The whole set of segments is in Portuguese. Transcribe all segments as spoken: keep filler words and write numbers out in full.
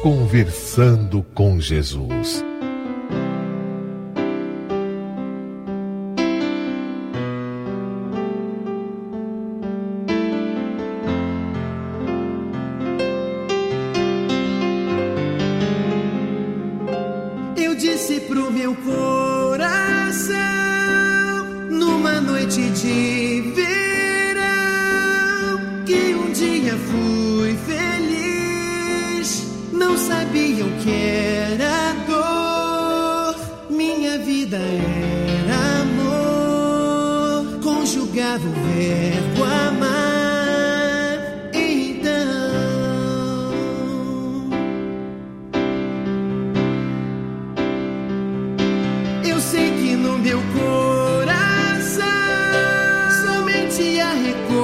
Conversando com Jesus. Eu disse pro meu coração, numa noite de verão, que um dia fui feliz. Não sabia o que era dor, minha vida era amor, conjugava o verbo amar. Então eu sei que no meu coração somente há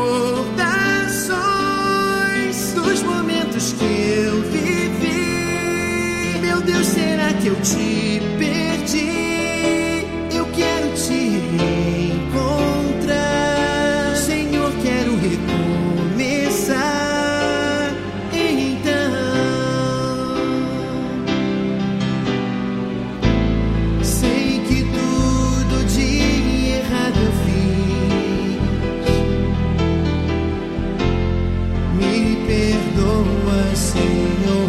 recordações dos momentos que eu vivi. Meu Deus, será que eu te perdi? Eu quero te encontrar, Senhor, quero recomeçar. Então sei que tudo de errado eu fiz. Me perdoa, Senhor.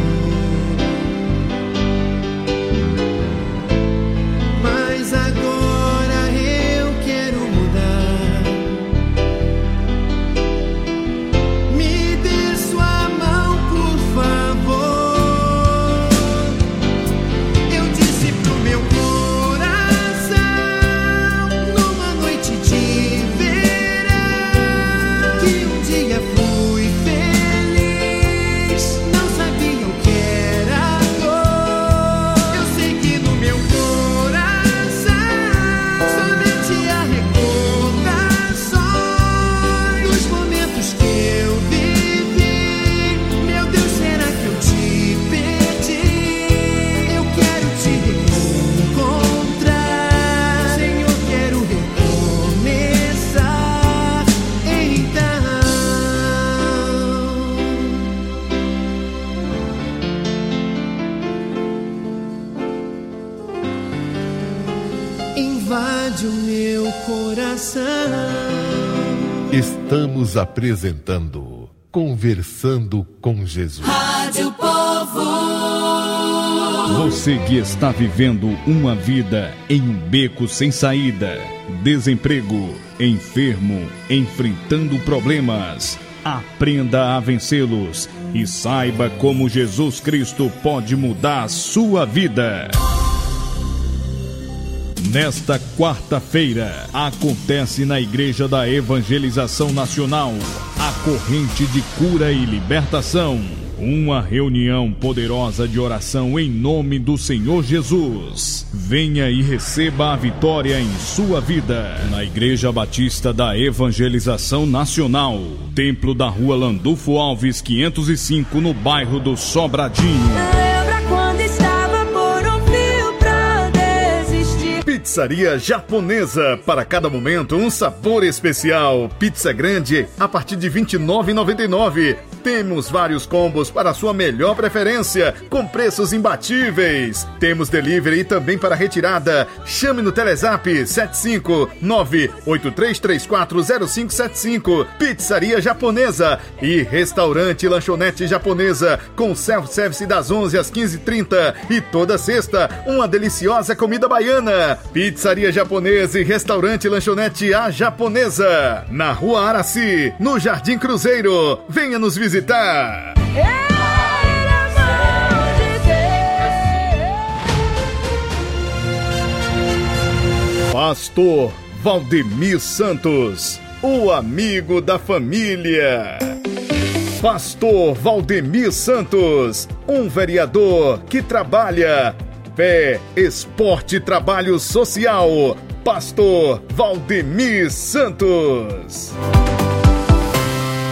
Mas agora eu quero mudar. Me dê sua mão, por favor. Eu disse pro meu coração, numa noite de verão, que um dia fui feliz. Não sabia o que era dor. Eu sei que no meu coração somente há recordações dos momentos que eu vivi. Meu Deus, será que eu te perdi? Eu quero te encontrar, Senhor, quero recomeçar. Então invade o meu coração. Estamos apresentando Conversando com Jesus. Rádio Povo. Você que está vivendo uma vida em um beco sem saída, desemprego, enfermo, enfrentando problemas, aprenda a vencê-los e saiba como Jesus Cristo pode mudar a sua vida. Nesta quarta-feira, acontece na Igreja da Evangelização Nacional a corrente de cura e libertação. Uma reunião poderosa de oração em nome do Senhor Jesus. Venha e receba a vitória em sua vida. Na Igreja Batista da Evangelização Nacional, Templo da Rua Landulfo Alves, quinhentos e cinco, no bairro do Sobradinho. Lembra quando estava por um fio pra desistir? Pizzaria Japonesa. Para cada momento, um sabor especial. Pizza grande a partir de vinte e nove reais e noventa e nove centavos. Temos vários combos para a sua melhor preferência, com preços imbatíveis. Temos delivery e também para retirada. Chame no Telezap sete cinco nove oito três três quatro zero cinco sete cinco. Pizzaria Japonesa e Restaurante Lanchonete Japonesa, com self-service das onze às quinze e trinta. E toda sexta, uma deliciosa comida baiana. Pizzaria Japonesa e Restaurante Lanchonete A Japonesa, na Rua Araci, no Jardim Cruzeiro. Venha nos visitar. Pastor Valdemir Santos, o amigo da família. Pastor Valdemir Santos, um vereador que trabalha fé, esporte e trabalho social. Pastor Valdemir Santos.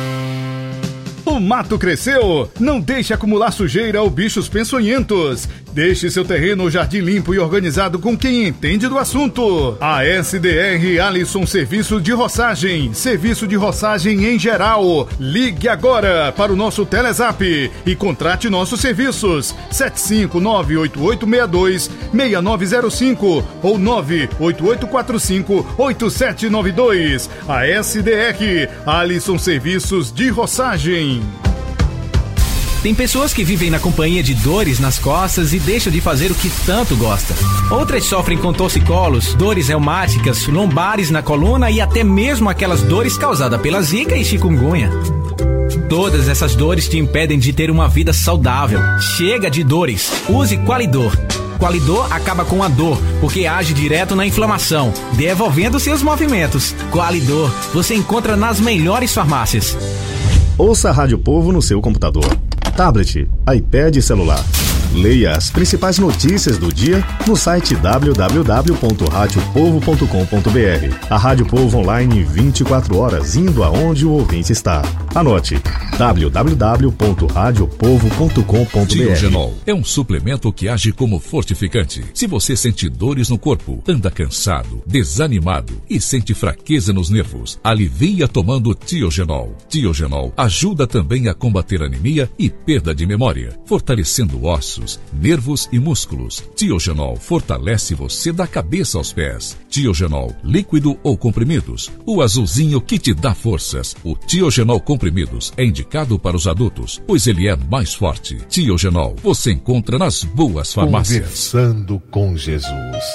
O mato cresceu? Não deixe acumular sujeira ou bichos peçonhentos. Deixe seu terreno ou jardim limpo e organizado com quem entende do assunto. A S D R Alisson Serviço de Roçagem. Serviço de roçagem em geral. Ligue agora para o nosso Telezap e contrate nossos serviços. sete cinco nove oito oito seis dois seis nove zero cinco ou nove oito oito quatro cinco oito sete nove dois. A S D R Alisson Serviços de Roçagem. Tem pessoas que vivem na companhia de dores nas costas e deixam de fazer o que tanto gosta. Outras sofrem com torcicolos, dores reumáticas, lombares na coluna e até mesmo aquelas dores causadas pela zika e chikungunya. Todas essas dores te impedem de ter uma vida saudável. Chega de dores. Use Qualidor. Qualidor acaba com a dor, porque age direto na inflamação, devolvendo seus movimentos. Qualidor, você encontra nas melhores farmácias. Ouça a Rádio Povo no seu computador, tablet, iPad e celular. Leia as principais notícias do dia no site w w w ponto rádio povo ponto com ponto b r. A Rádio Povo online vinte e quatro horas, indo aonde o ouvinte está. Anote: w w w ponto rádio povo ponto com ponto b r. Tiogenol é um suplemento que age como fortificante. Se você sente dores no corpo, anda cansado, desanimado e sente fraqueza nos nervos, alivia tomando Tiogenol. Tiogenol ajuda também a combater anemia e perda de memória, fortalecendo ossos, nervos e músculos. Tiogenol fortalece você da cabeça aos pés. Tiogenol, líquido ou comprimidos. O azulzinho que te dá forças. O Tiogenol comprimidos é indicado para os adultos, pois ele é mais forte. Tiogenol, você encontra nas boas farmácias. Conversando com Jesus.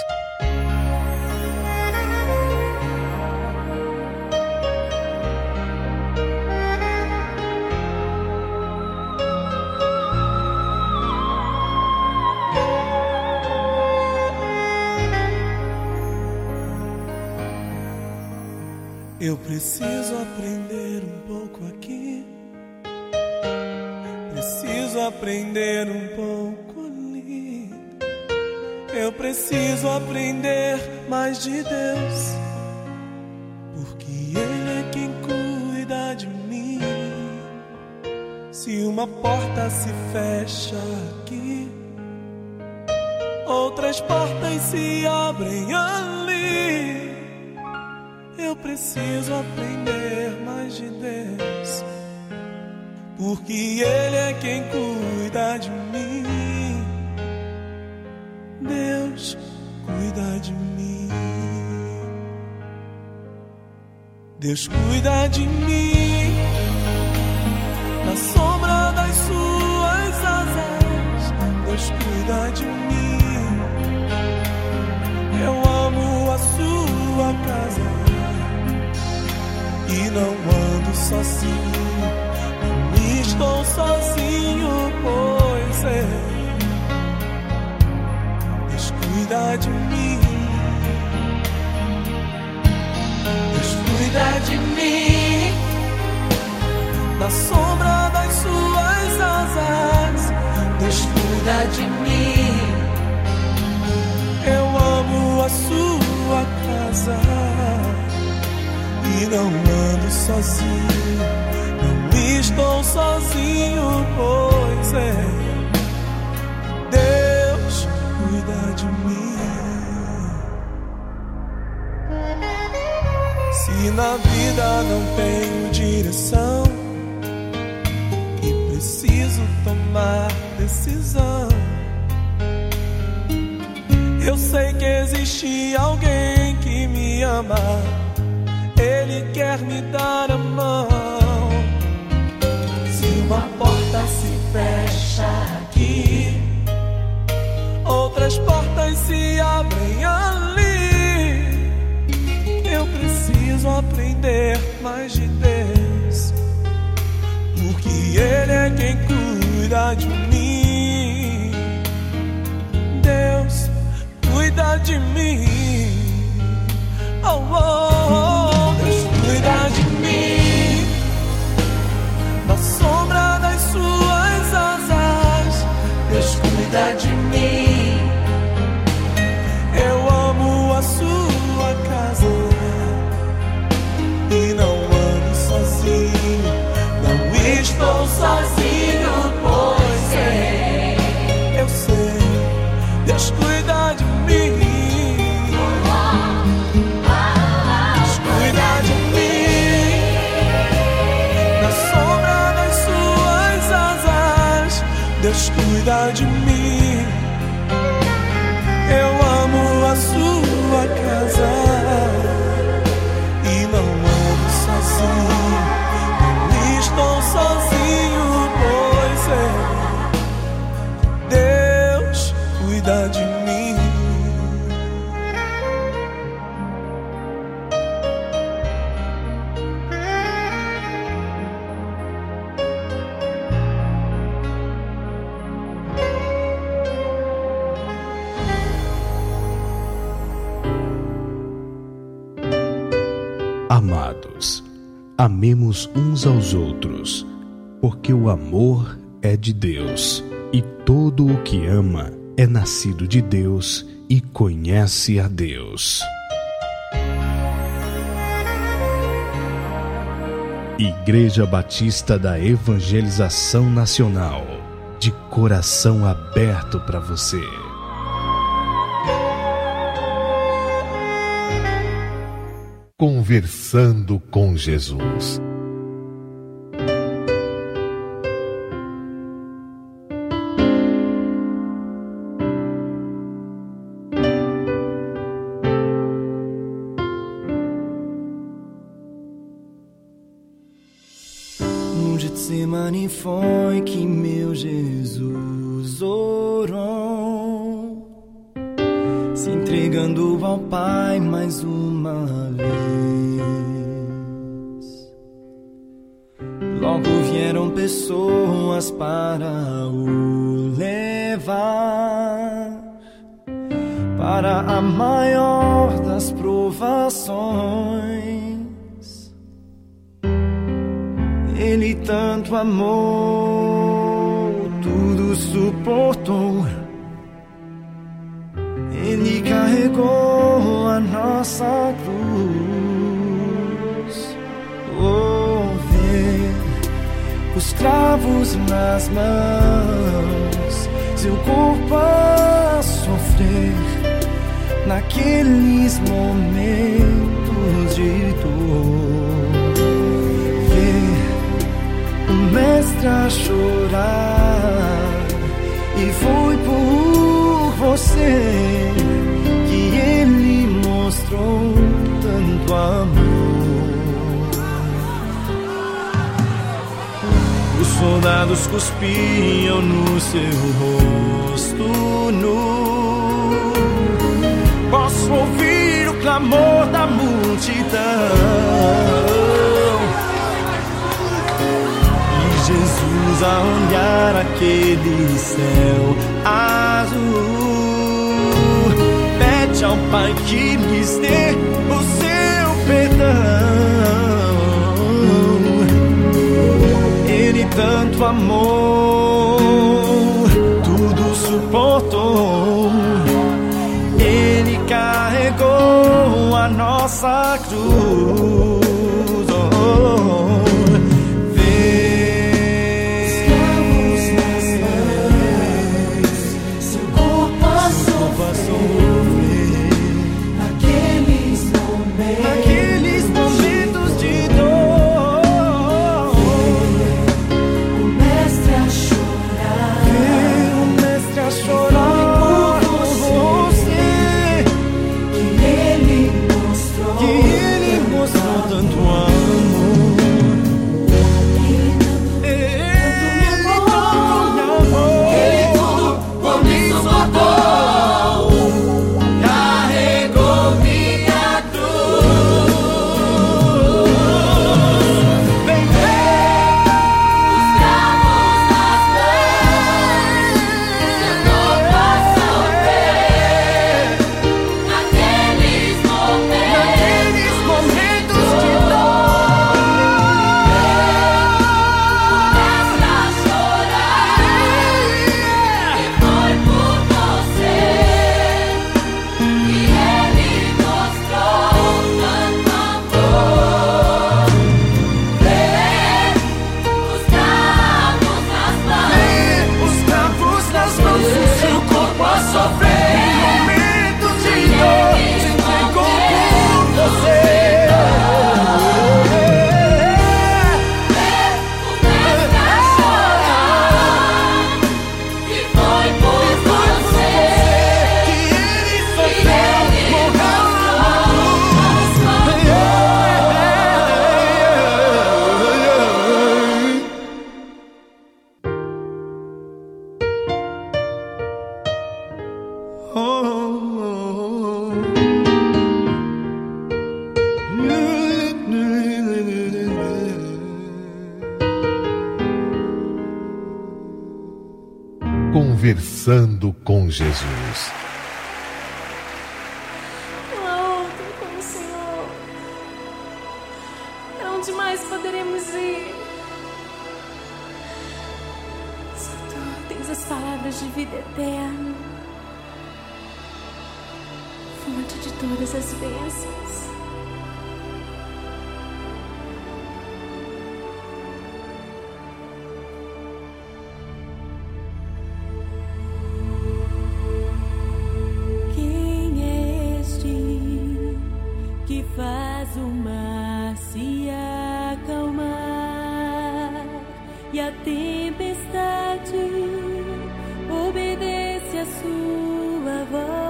Eu preciso aprender um pouco aqui, preciso aprender um pouco ali. Eu preciso aprender mais de Deus, porque Ele é quem cuida de mim. Se uma porta se fecha aqui, outras portas se abrem ali. Eu preciso aprender mais de Deus, porque Ele é quem cuida de mim. Deus cuida de mim. Deus cuida de mim na sombra das suas asas. Deus cuida de mim. Eu amo a sua casa e não ando sozinho, não estou sozinho, pois é. Deus cuida de mim. Deus cuida de mim na sombra das suas asas. Deus cuida de mim. Eu amo a sua casa e não ando sozinho, não estou sozinho, pois é. Deus cuida de mim. Se na vida não tenho direção e preciso tomar decisão, eu sei que existe alguém que me ama. Ele quer me dar a mão. Se uma porta se fecha aqui, outras portas se abrem ali. Eu preciso aprender mais de Deus, porque Ele é quem cuida de mim. Deus cuida de mim. Oh, oh, oh. Cuida de mim na sombra das suas asas. Deus cuida de mim. Eu amo a sua casa e não ando sozinho, não estou sozinho, pois é. Eu sei. cuida de mim. Amados, amemos uns aos outros, porque o amor é de Deus, e todo o que ama é nascido de Deus e conhece a Deus. Igreja Batista da Evangelização Nacional, de coração aberto para você. Conversando com Jesus. No Getsemane foi que meu Jesus orou, se entregando ao Pai mais uma vez. Logo vieram pessoas para o levar para a maior das provações. Ele tanto amou, tudo suportou. Ele carregou a nossa cruz. Oh, ver os cravos nas mãos, seu corpo a sofrer naqueles momentos de dor. Ver o mestre a chorar, e foi por você que ele mostrou tanto amor. Os soldados cuspiam no seu rosto nu. Posso ouvir o clamor da multidão. Jesus a olhar aquele céu azul, pede ao Pai que lhes dê o seu perdão. Ele tanto amou, tudo suportou. Ele carregou a nossa cruz. Oh, naqueles momentos de dor, o mestre a chorar, o mestre a chorar por você, que ele mostrou, que ele Conversando com Jesus. Não há outro como o Senhor. Para onde mais poderemos ir? Só Tu tens as palavras de vida eterna, fonte de todas as bênçãos. Faz o mar se acalmar e a tempestade obedece a sua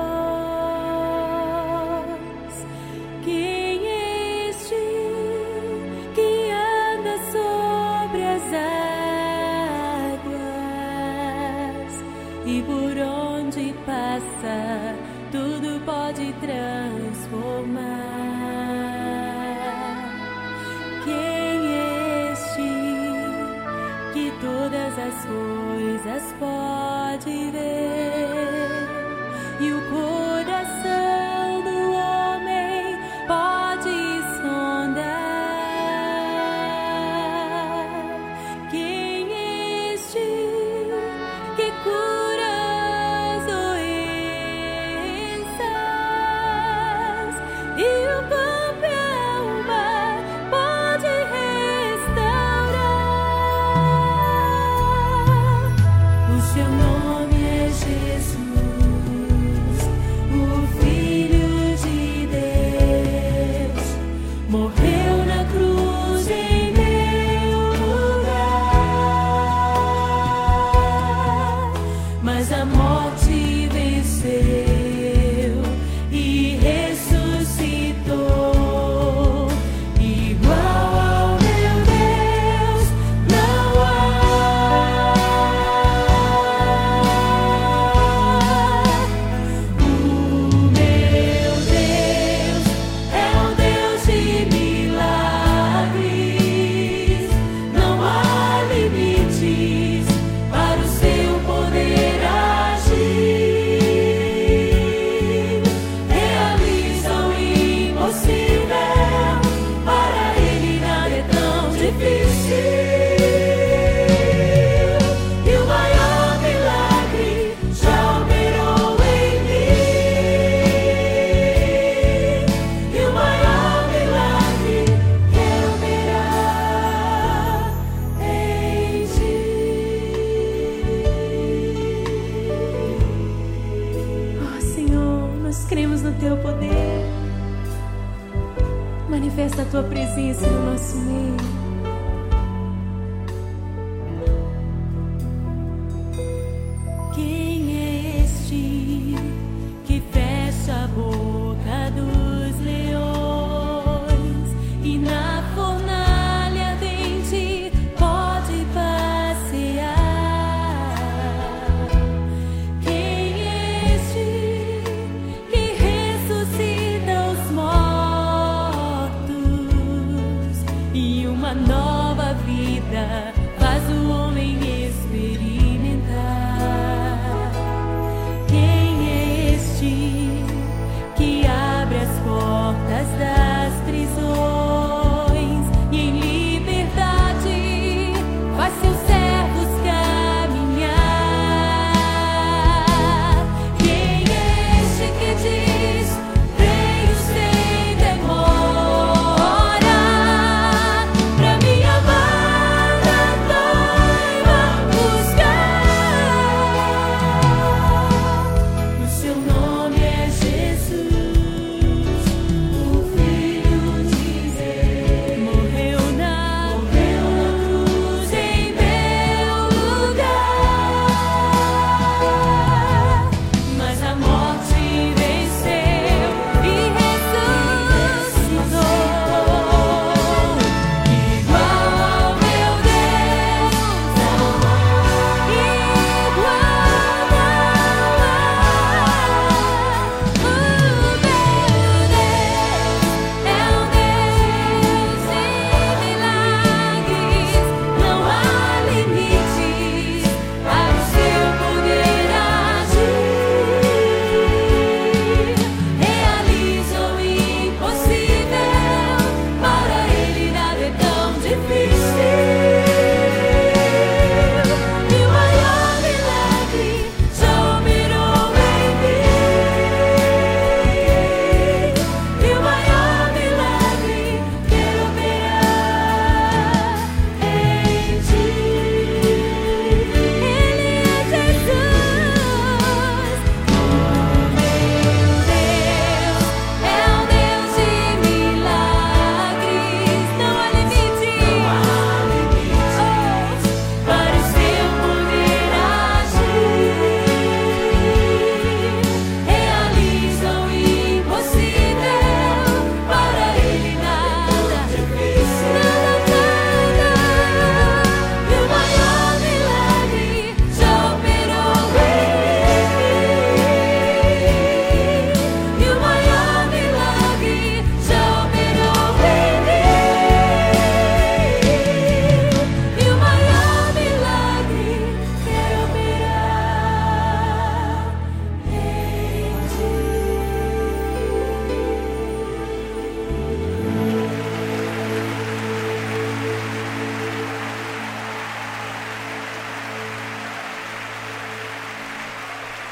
voz. Quem é este que anda sobre as águas e por onde passa tudo pode transformar? Todas as coisas pode ver e o coração do homem pode sondar. Quem é este que cura as doenças e o campo e a alma pode Seu nome é Jesus, o Filho de Deus, morreu na cruz em meu lugar, mas a morte venceu e ressuscitou, igual ao meu Deus não há. Manifesta a Tua presença no nosso meio. Quem é este que fecha a boca dos leões e na fornalha ardente pode passear? Quem é este que ressuscita os mortos e uma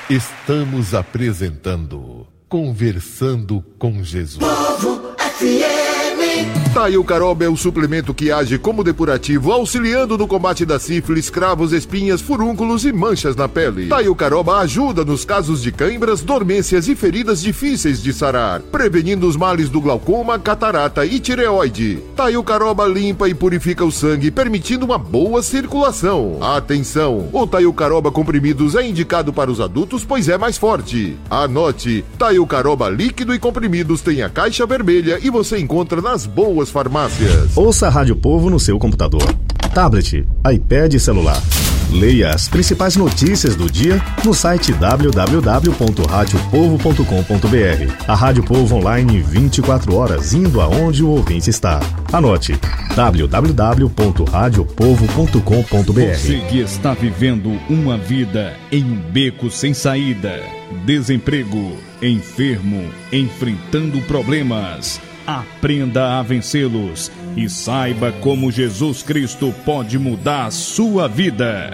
Estamos apresentando Conversando com Jesus. Povo F M. Taiocaroba é o suplemento que age como depurativo, auxiliando no combate da sífilis, cravos, espinhas, furúnculos e manchas na pele. Taiocaroba ajuda nos casos de cãibras, dormências e feridas difíceis de sarar, prevenindo os males do glaucoma, catarata e tireoide. Taiocaroba limpa e purifica o sangue, permitindo uma boa circulação. Atenção! O Taiocaroba comprimidos é indicado para os adultos, pois é mais forte. Anote: Taiocaroba líquido e comprimidos tem a caixa vermelha e você encontra nas boas farmácias. Ouça a Rádio Povo no seu computador, tablet, iPad e celular. Leia as principais notícias do dia no site w w w ponto rádio povo ponto com ponto b r. A Rádio Povo online vinte e quatro horas, indo aonde o ouvinte está. Anote: w w w ponto rádio povo ponto com ponto b r. Você que está vivendo uma vida em um beco sem saída, desemprego, enfermo, enfrentando problemas, aprenda a vencê-los e saiba como Jesus Cristo pode mudar a sua vida.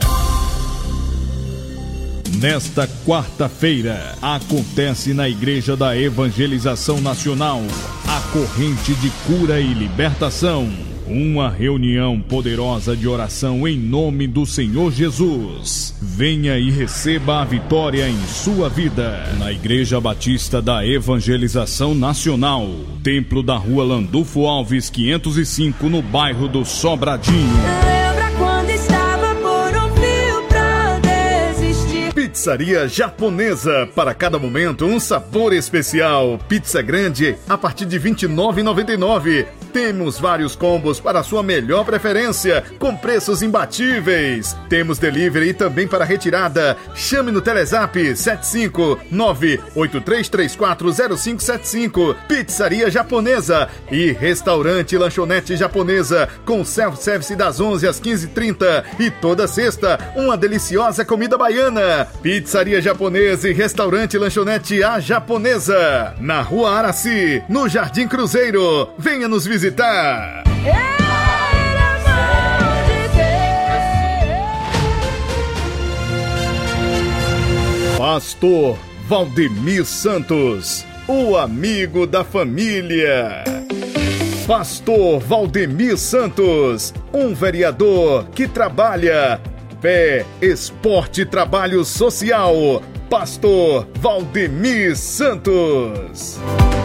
Nesta quarta-feira, acontece na Igreja da Evangelização Nacional a Corrente de Cura e Libertação. Uma reunião poderosa de oração em nome do Senhor Jesus. Venha e receba a vitória em sua vida. Na Igreja Batista da Evangelização Nacional, Templo da Rua Landulfo Alves, quinhentos e cinco, no bairro do Sobradinho. Lembra quando estava por um fio pra desistir? Pizzaria Japonesa. Para cada momento, um sabor especial. Pizza grande a partir de vinte e nove reais e noventa e nove centavos. Temos vários combos para a sua melhor preferência, com preços imbatíveis. Temos delivery e também para retirada. Chame no Telezap sete cinco nove oito três três quatro zero cinco sete cinco. Pizzaria Japonesa e Restaurante Lanchonete Japonesa, com self-service das onze às quinze e trinta. E toda sexta, uma deliciosa comida baiana. Pizzaria Japonesa e Restaurante Lanchonete A Japonesa, na Rua Araci, no Jardim Cruzeiro. Venha nos visitar. Pastor Valdemir Santos, o amigo da família. Pastor Valdemir Santos, um vereador que trabalha fé, esporte e trabalho social. Pastor Valdemir Santos.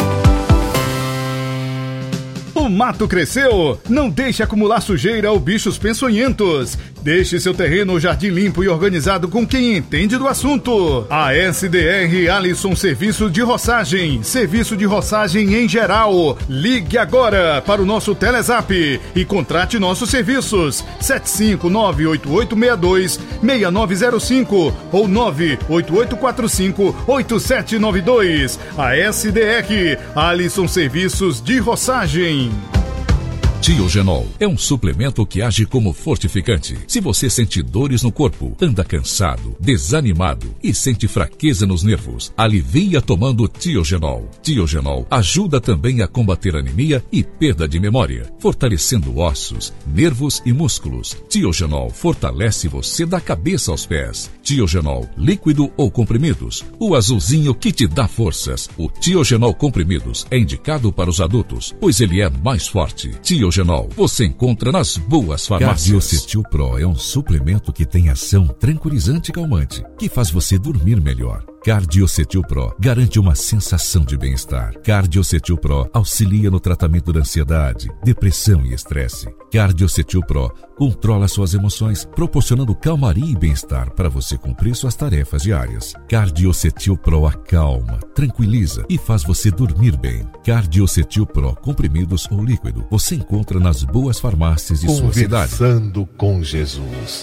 O mato cresceu? Não deixe acumular sujeira ou bichos peçonhentos. Deixe seu terreno ou jardim limpo e organizado com quem entende do assunto. A S D R Alisson Serviço de Roçagem. Serviço de roçagem em geral. Ligue agora para o nosso Telezap e contrate nossos serviços. sete cinco nove oito oito seis dois seis nove zero cinco ou nove oito oito quatro cinco oito sete nove dois. A S D R Alisson Serviços de Roçagem. Tiogenol é um suplemento que age como fortificante. Se você sente dores no corpo, anda cansado, desanimado e sente fraqueza nos nervos, alivia tomando Tiogenol. Tiogenol ajuda também a combater anemia e perda de memória, fortalecendo ossos, nervos e músculos. Tiogenol fortalece você da cabeça aos pés. Tiogenol líquido ou comprimidos, o azulzinho que te dá forças. O Tiogenol comprimidos é indicado para os adultos, pois ele é mais forte. Tiogenol você encontra nas boas farmácias. Cardiocetil Pro é um suplemento que tem ação tranquilizante e calmante, que faz você dormir melhor. Cardiocetil Pro garante uma sensação de bem-estar. Cardiocetil Pro auxilia no tratamento da ansiedade, depressão e estresse. Cardiocetil Pro controla suas emoções, proporcionando calmaria e bem-estar para você cumprir suas tarefas diárias. Cardiocetil Pro acalma, tranquiliza e faz você dormir bem. Cardiocetil Pro comprimidos ou líquido você encontra nas boas farmácias de sua cidade. Conversando com Jesus.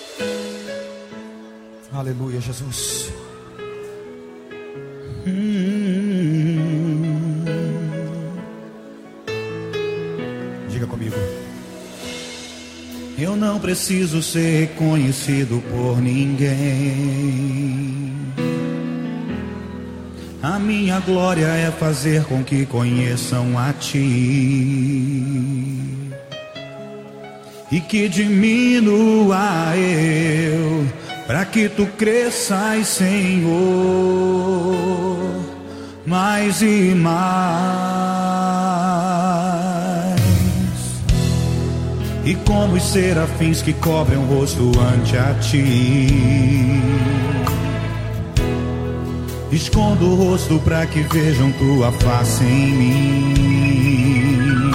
Aleluia, Jesus. Diga comigo. Eu não preciso ser conhecido por ninguém. A minha glória é fazer com que conheçam a Ti e que diminua eu para que tu cresças, Senhor, mais e mais. E como os serafins que cobrem o rosto ante a ti, escondo o rosto para que vejam tua face em mim,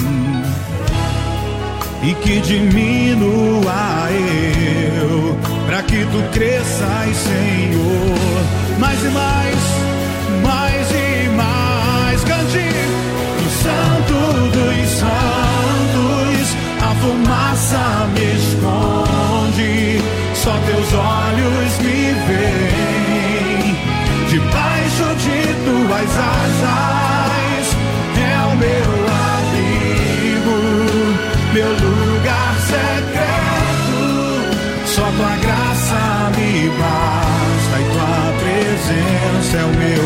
e que diminua eu, para que tu cresças, Senhor, mais e mais, mais e mais. Cante: no santo dos santos, a fumaça me esconde, só teus olhos me veem, debaixo de tuas asas é o meu abrigo, meu lugar secreto, só tua graça me basta e tua presença é o meu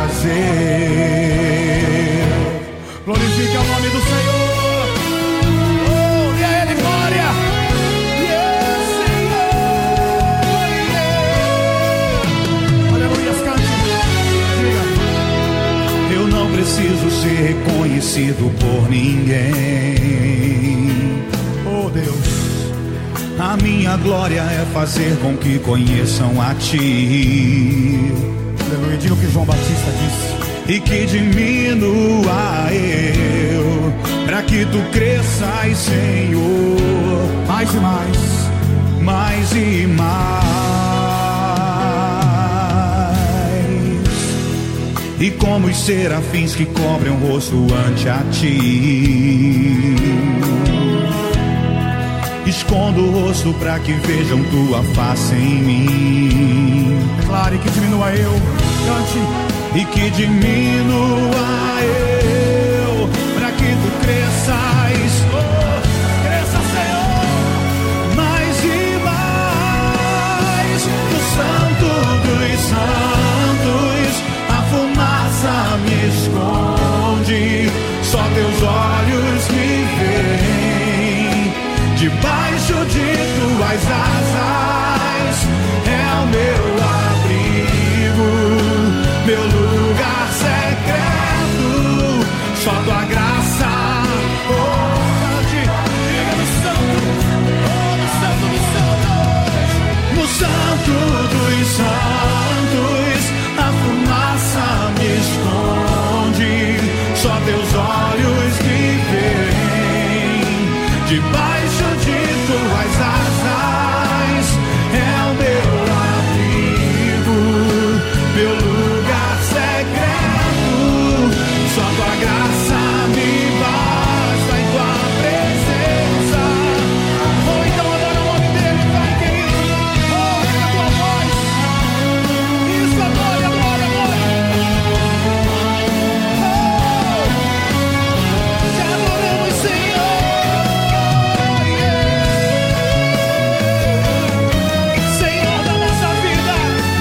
prazer. Glorifica o nome do Senhor. Oh, e a Ele glória. Yes, Senhor. Yeah. Aleluia, cante. Diga: eu não preciso ser reconhecido por ninguém. Oh Deus, a minha glória é fazer com que conheçam a ti. Aleluia, diga o que João Batista disse. E que diminua eu, para que tu cresças, Senhor, mais e mais, mais e mais. E como os serafins que cobrem o rosto ante a ti, escondo o rosto para que vejam tua face em mim. Declare que diminua eu, cante. E que diminua eu, para que tu cresças, oh, cresça, Senhor, mais e mais. No santo dos santos, a fumaça me esconde, só teus olhos me veem, debaixo de tuas asas é o meu abrigo, meu lugar secreto, só tua graça. Oh, cante, diga: no santo, oh, no santo dos santos, no santo dos santos, a fumaça me esconde, só teus olhos me veem, debaixo de tuas asas é o meu abrigo, meu lugar secreto, só tua graça me basta em tua presença. Oh, então adora o nome dele, vai, querido. Oh, é a tua voz. Isso, adora, adora, adora. Oh, te adoramos, Senhor. Yeah. Senhor da nossa vida.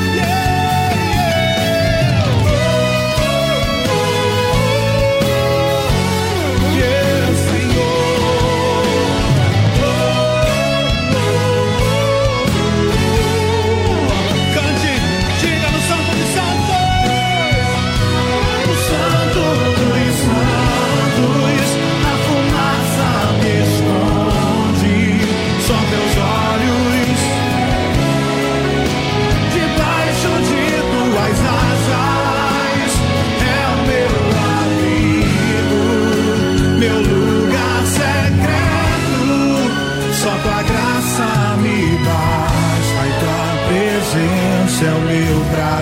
É o meu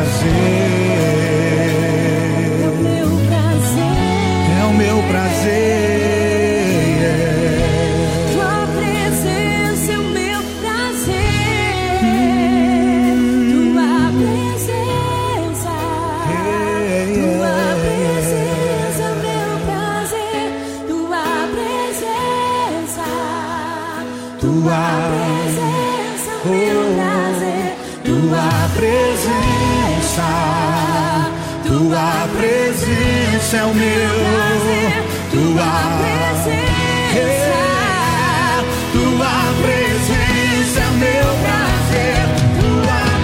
prazer, é o meu prazer, é o meu prazer, yeah. Tua presença é o meu prazer, tua presença, tua presença é o meu prazer, tua presença, tua presença é o meu prazer. Tua presença, tua presença é o meu prazer, tua presença, tua presença é o meu prazer, tua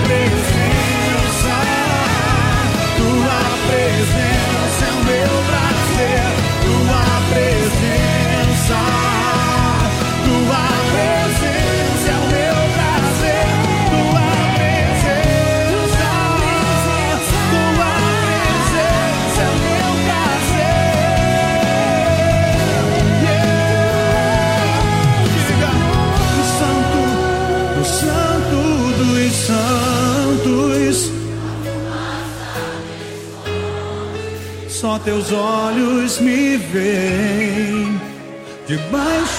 só teus olhos me veem. Debaixo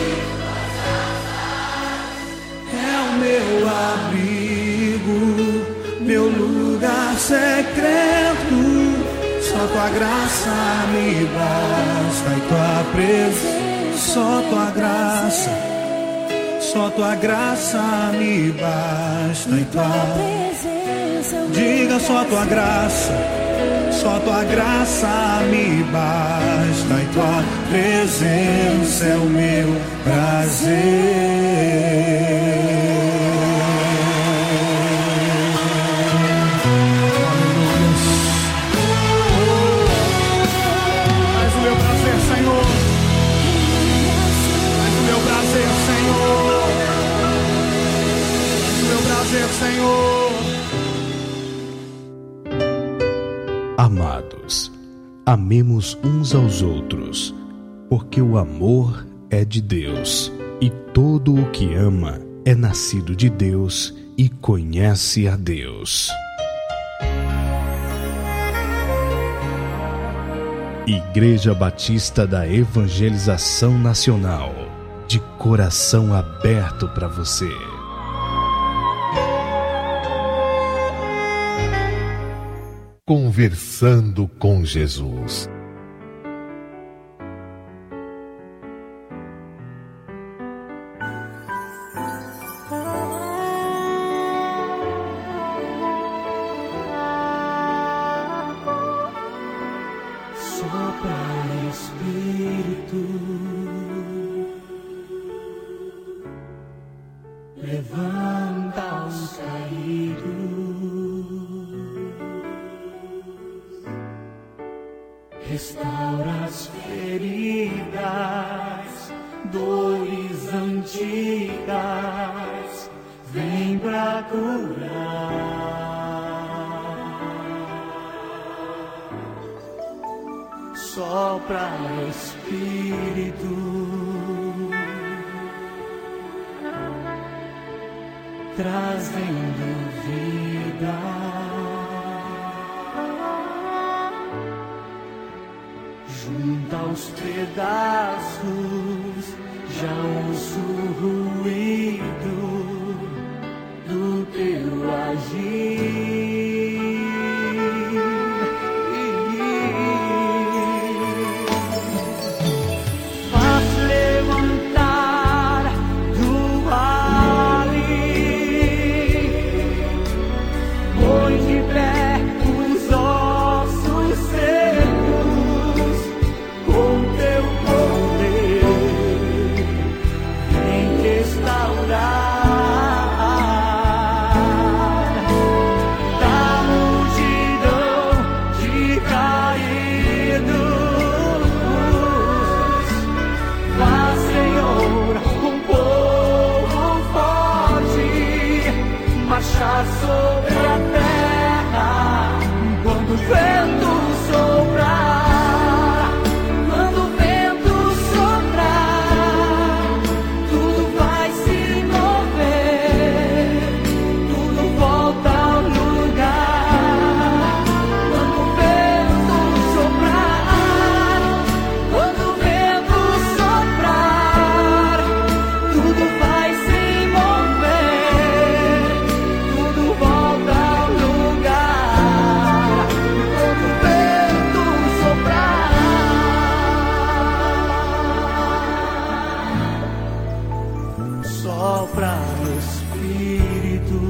é o meu abrigo, meu lugar secreto. Só tua graça me basta e tua presença. Só tua graça, só tua graça me basta e tua presença. Diga só tua graça, só tua graça me basta e tua presença é o meu prazer. Senhor. Amados, amemos uns aos outros, porque o amor é de Deus, e todo o que ama é nascido de Deus e conhece a Deus. Igreja Batista da Evangelização Nacional, de coração aberto para você. Conversando com Jesus. Sopra, Espírito, levanta os caídos. Restaura as feridas, dores antigas, vem pra curar. Sopra, Espírito, trazendo vida. Junta os pedaços, já ouço o ruído do teu agir. Faz levantar do vale, põe de pé os ossos secos. Com teu poder, vem restaurar da multidão de caídos. Faz, Senhor, um povo forte marchar sobre a terra quando o vento soprar. Sopra, Espírito,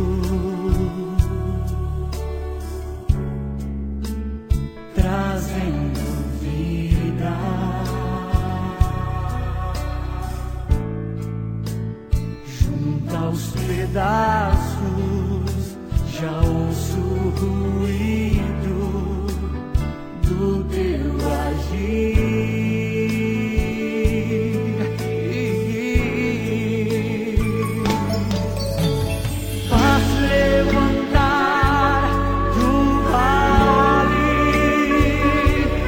trazendo vida. Junta os pedaços, já ouço o ruído do teu agir. Levantar do vale,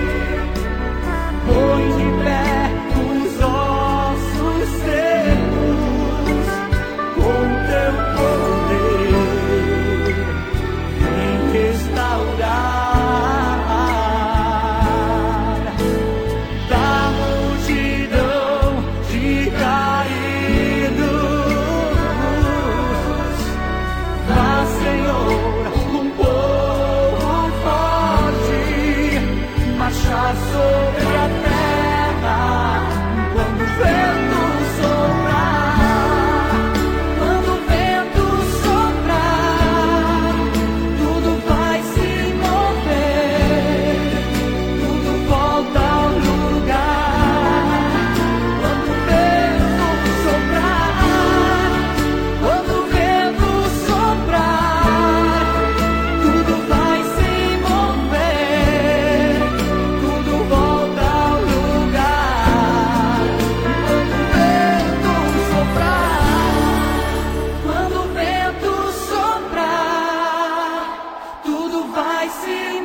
se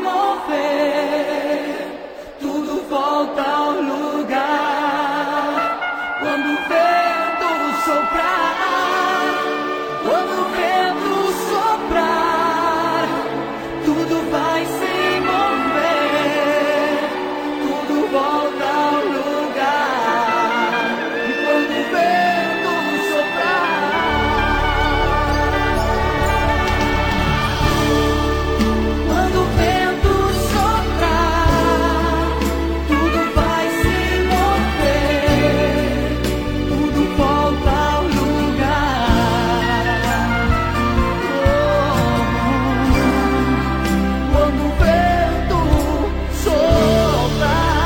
mover, tudo volta ao lugar. Quando o vento soprar, quando o vento soprar, tudo vai se mover, tudo volta ao lugar. E quando o vento Quando o vento soprar, tudo vai se mover, tudo volta ao lugar. Oh, quando o vento soprar.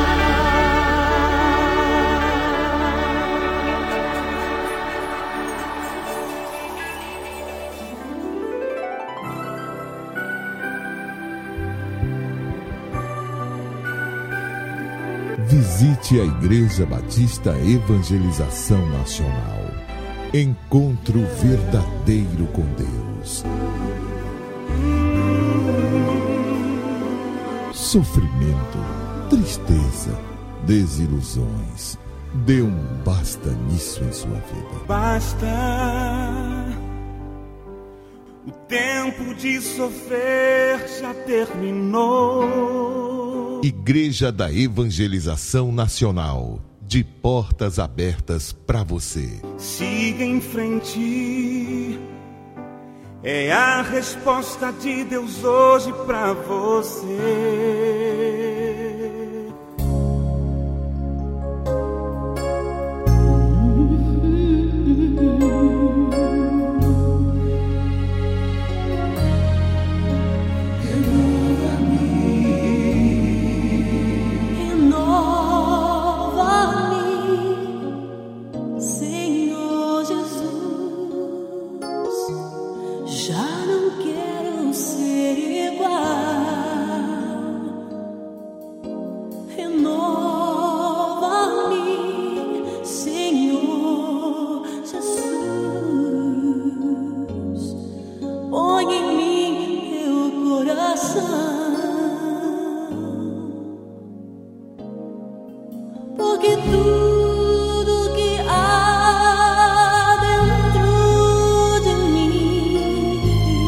Visite a Igreja Batista Evangelização Nacional. Encontro verdadeiro com Deus. Sofrimento, tristeza, desilusões. Dê um basta nisso em sua vida. Basta. O tempo de sofrer já terminou. Igreja da Evangelização Nacional. De portas abertas para você. Siga em frente. É a resposta de Deus hoje pra você. Renova-me, Senhor Jesus. Já não quero ser igual. Renova-me, Senhor Jesus. Põe em mim teu coração. Porque tudo que há dentro de mim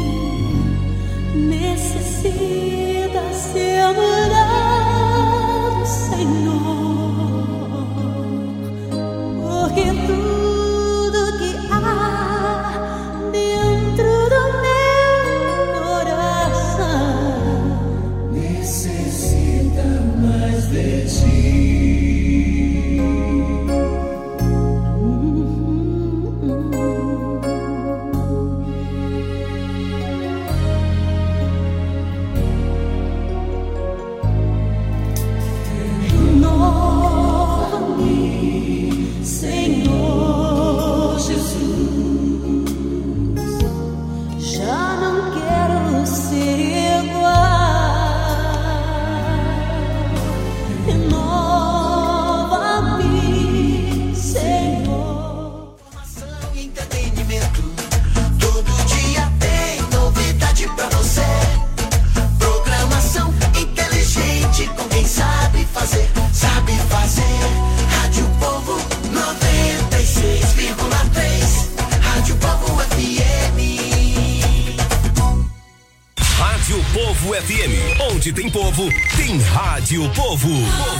necessita ser mudado, Senhor. Porque tudo que há dentro do meu coração necessita mais de ti. Renova-me, Senhor Jesus. Já não quero ser igual. Renova-me, Senhor. Informação e entretenimento. Todo dia tem novidade pra você. Programação inteligente com quem sabe fazer, sabe fazer. Rádio Povo noventa e seis vírgula três. Rádio Povo F M. Rádio Povo F M. Onde tem povo, tem Rádio Povo.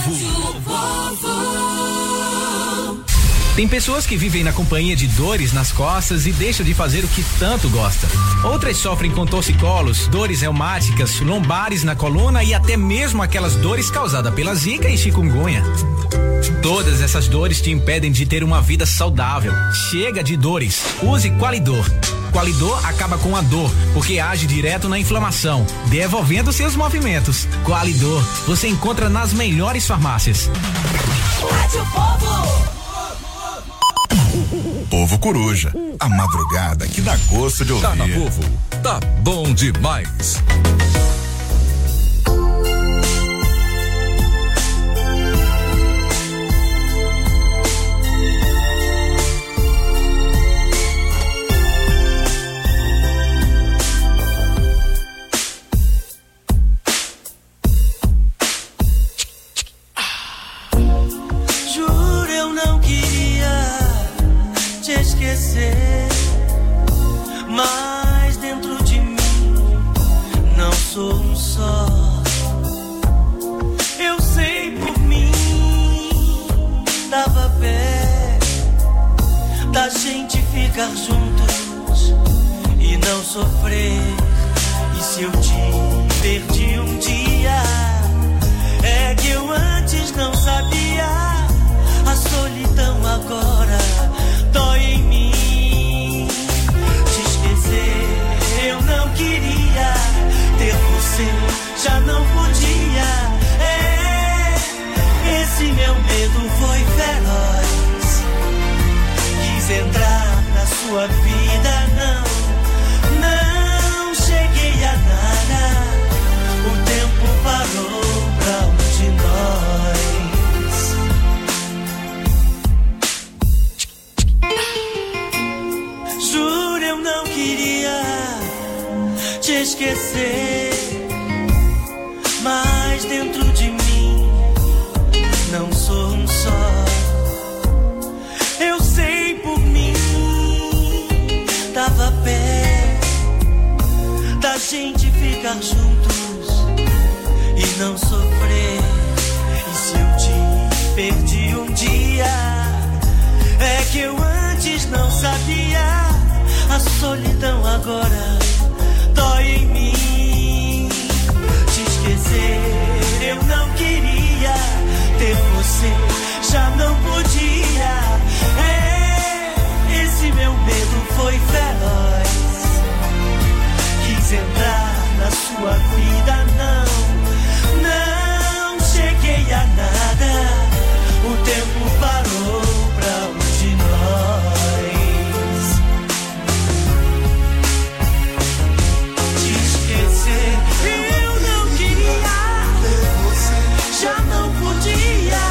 Tem pessoas que vivem na companhia de dores nas costas e deixam de fazer o que tanto gosta. Outras sofrem com torcicolos, dores reumáticas, lombares na coluna e até mesmo aquelas dores causadas pela zika e chikungunya. Todas essas dores te impedem de ter uma vida saudável. Chega de dores. Use Qualidor. Qualidor acaba com a dor, porque age direto na inflamação, devolvendo seus movimentos. Qualidor, você encontra nas melhores farmácias. Rádio Povo. Povo Coruja, a madrugada que dá gosto de ouvir. Tá na Povo, tá bom demais. da gente ficar juntos e não sofrer. E se eu te perdi um dia, é que eu antes não sabia. A solidão agora dói em mim. Te esquecer eu não queria, ter você já não podia. É, esse meu medo foi feroz. Quis entrar na sua vida, não, não cheguei a nada. O tempo parou pra um de nós. Juro, eu não queria te esquecer, mas dentro de mim não sou um só. Eu sei por mim, tava perto da gente ficar juntos e não sofrer. E se eu te perdi um dia, é que eu antes não sabia. A solidão agora dói em mim. Te esquecer eu não queria, ter você já não podia. É, esse meu medo foi feroz. Quis entrar na sua vida, não, não cheguei a nada. O tempo parou pra um de nós. Te esquecer eu não queria, ter você já não podia.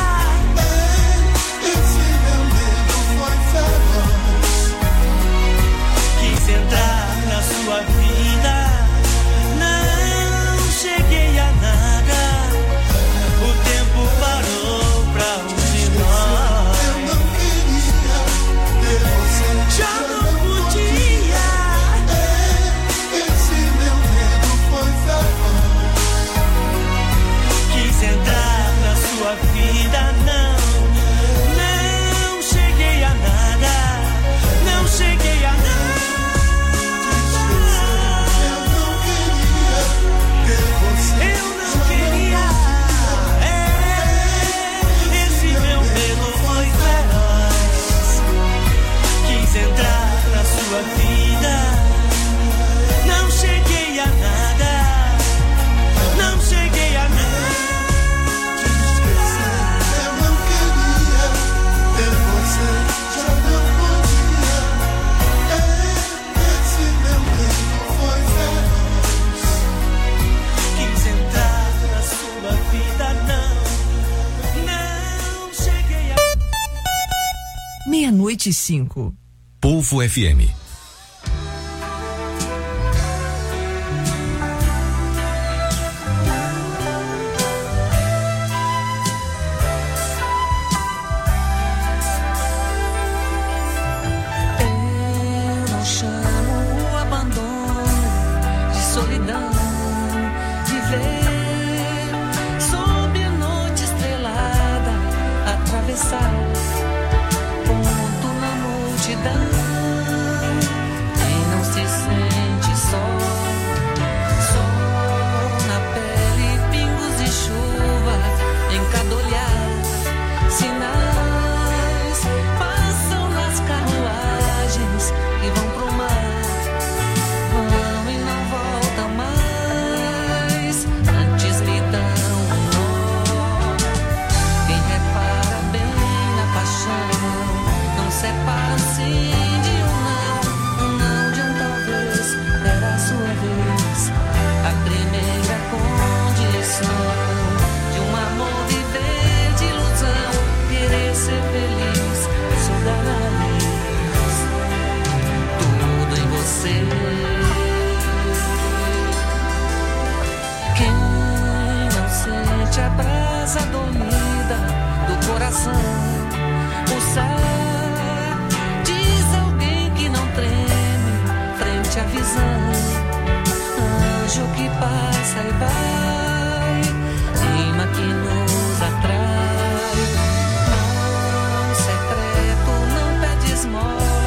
Esse meu medo foi feroz. Quis entrar na sua vida, não cheguei a nada. O tempo parou pra um de nós. Eu não queria ter você, já não podia. Esse meu medo foi feroz. Quis entrar na sua vida, não, não cheguei a nada. Não cheguei a nada. Eu não queria, é, esse meu medo foi feroz. Quis entrar na sua vida, não cheguei a nada, não cheguei a nada. Eu não queria ter você, já não podia. É, esse meu medo foi feroz. Quis entrar na sua vida, não, não cheguei a... Meia-noite e cinco. Povo F M. Eu não chamo o abandono de solidão. Viver sob a noite estrelada, atravessar ponto na multidão. Quem não se sente só, sol na pele, pingos de chuva em cada olhar. Sinais passam nas carruagens e vão pro mar. Vão e não voltam mais. Antes me dão um nó. Quem repara bem na paixão não separa assim de um não. Um não de um talvez era a sua vez. A primeira condição de um amor viver de ilusão, querer ser feliz, sou da raiz. Tudo em você. Quem não sente a brasa dormida do coração pulsar, diz alguém que não treme frente à visão. Anjo que passa e vai, clima que nos atrai. Mão secreto não pede esmola.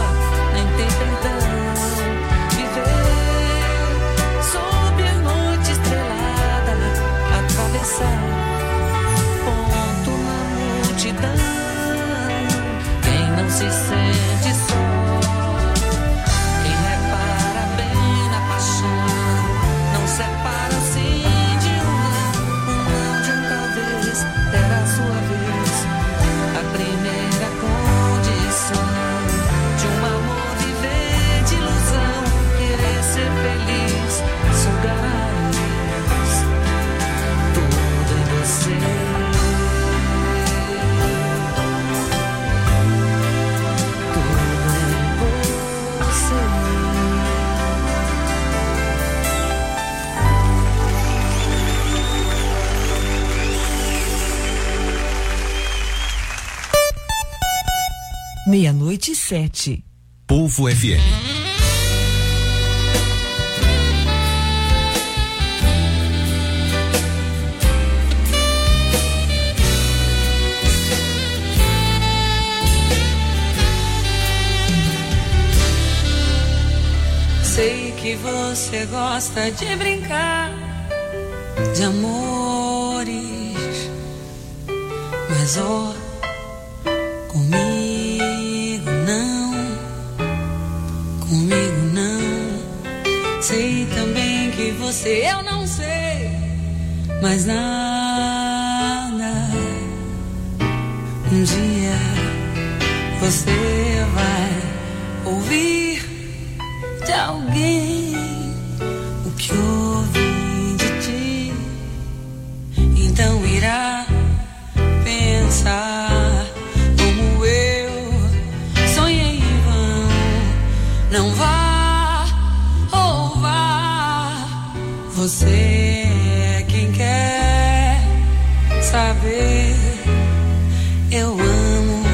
Meia-noite e sete. Povo F M. Sei que você gosta de brincar de amores, mas ó, comigo não, comigo não. Sei também que você, eu não sei mais nada. Um dia você vai ouvir de alguém o que ouvi de ti, então irá pensar como eu sonhei em vão. Não vá ou vá, você é quem quer saber. Eu amo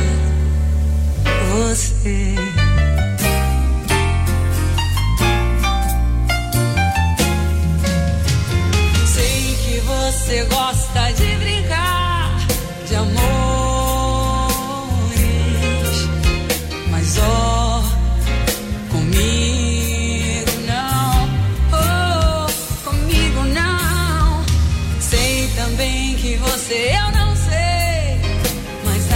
você. Você gosta de brincar de amores, mas ó, comigo não, oh, comigo não. Sei também que você, eu não sei mais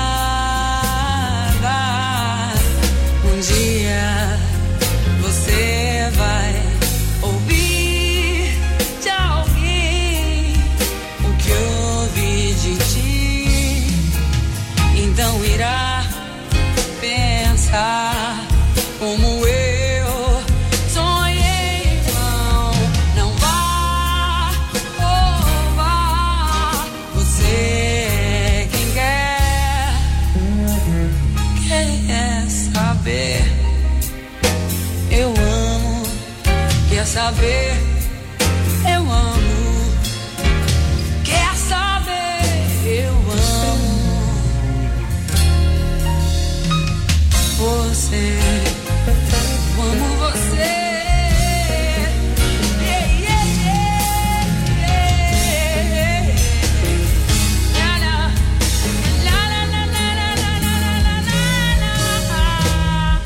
nada. Um dia você vai ouvir de alguém que ouvi de ti, então irá pensar como eu sonhei em vão. Não vá, oh vá, você é quem quer, quer saber. Eu amo, quer saber, eu amo. Você, eu amo você. Yeah, yeah, yeah, yeah. La, la. La, la, la, la, la, la, la, la,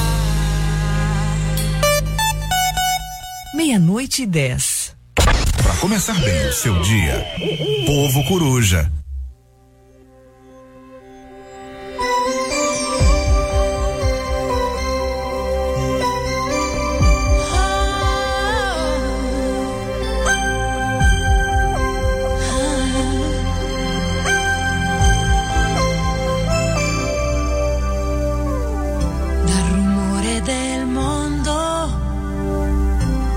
la. Meia-noite e dez. Para começar bem o seu dia, Povo Coruja.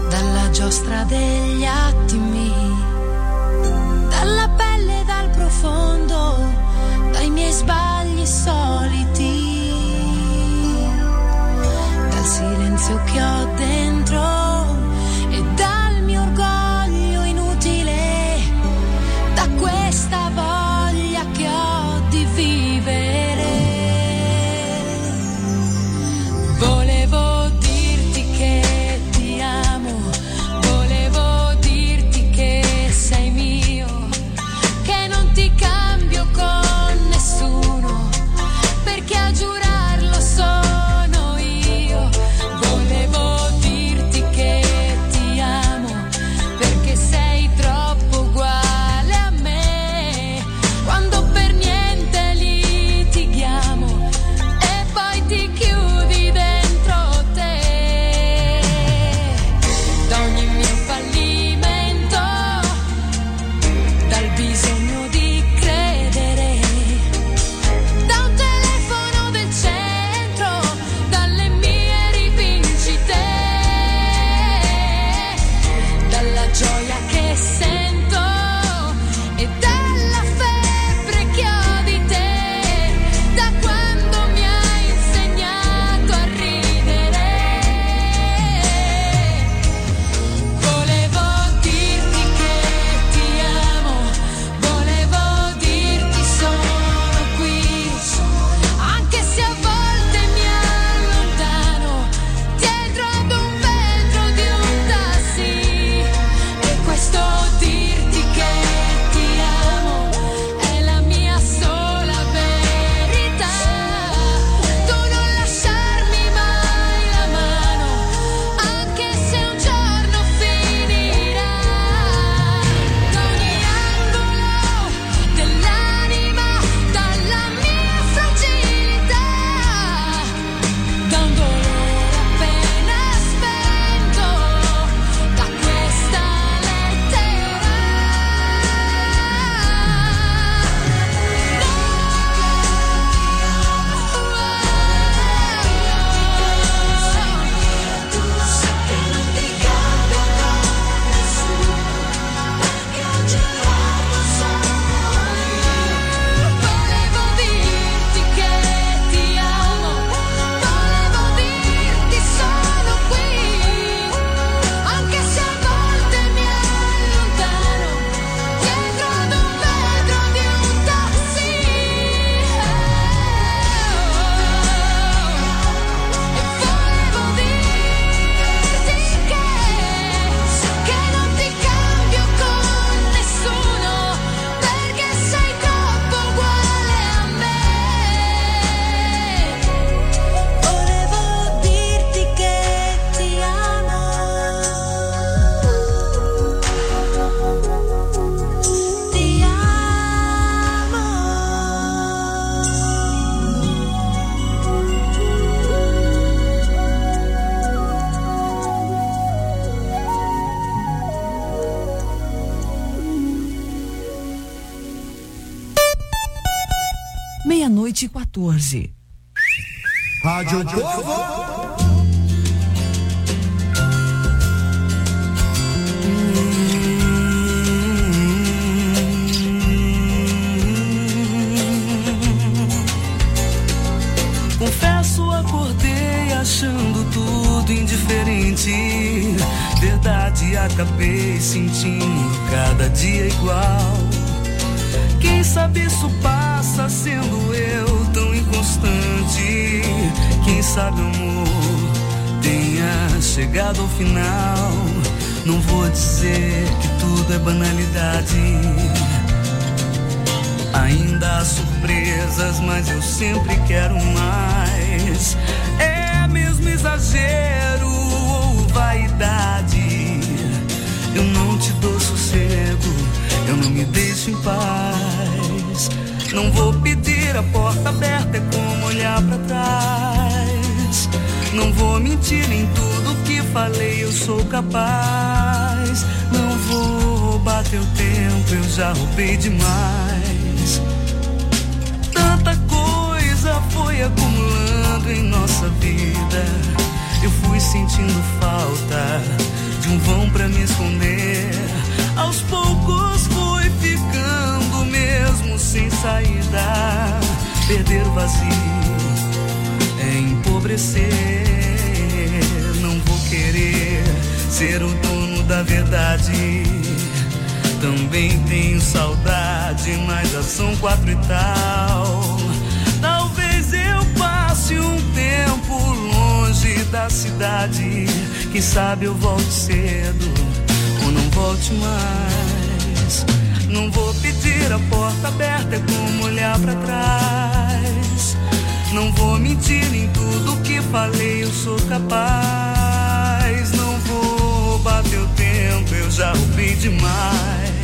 Degli attimi, dalla pelle, dal profondo Meia-noite e quatorze. Rádio Povo. Confesso, acordei achando tudo indiferente. Verdade, acabei sentindo cada dia igual. Quem sabe isso passa sendo eu tão inconstante. Quem sabe o amor tenha chegado ao final. Não vou dizer que tudo é banalidade. Ainda há surpresas, mas eu sempre quero mais. É mesmo exagero ou vaidade? Eu não te dou sossego, eu não me deixo em paz. Não vou pedir a porta aberta, é como olhar pra trás. Não vou mentir em tudo que falei, eu sou capaz. Não vou roubar teu tempo, eu já roubei demais. Tanta coisa foi acumulando em nossa vida. Eu fui sentindo falta de um vão pra me esconder. Aos poucos fui ficando mesmo sem saída. Perder o vazio é empobrecer. Não vou querer ser o dono da verdade. Também tenho saudade, mas já são quatro e tal. Talvez eu passe um tempo longe da cidade. Quem sabe eu volte cedo ou não volte mais. Não vou pedir a porta aberta, é como olhar pra trás. Não vou mentir em tudo que falei, eu sou capaz. Não vou roubar teu tempo, eu já roubei demais.